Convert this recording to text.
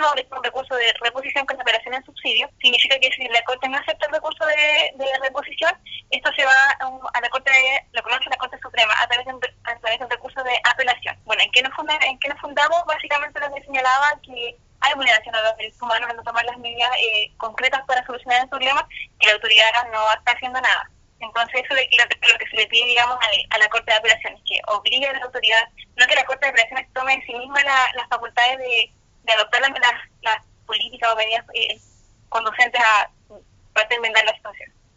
no de un recurso de reposición con apelación en subsidio, significa que si la Corte no acepta el recurso de reposición, esto se va a la Corte, lo conoce la Corte Suprema a través de un recurso de apelación. Bueno, ¿en qué nos fundamos? Básicamente lo que señalaba que hay vulneración a los derechos humanos al no tomar las medidas concretas para solucionar el problema, que la autoridad no está haciendo nada. Entonces, eso es lo que se le pide, digamos, a la Corte de Apelaciones, que obligue a la autoridad, no que la Corte de Apelaciones tome en sí misma las facultades de adoptar las políticas o medidas conducentes a enmendar la situación.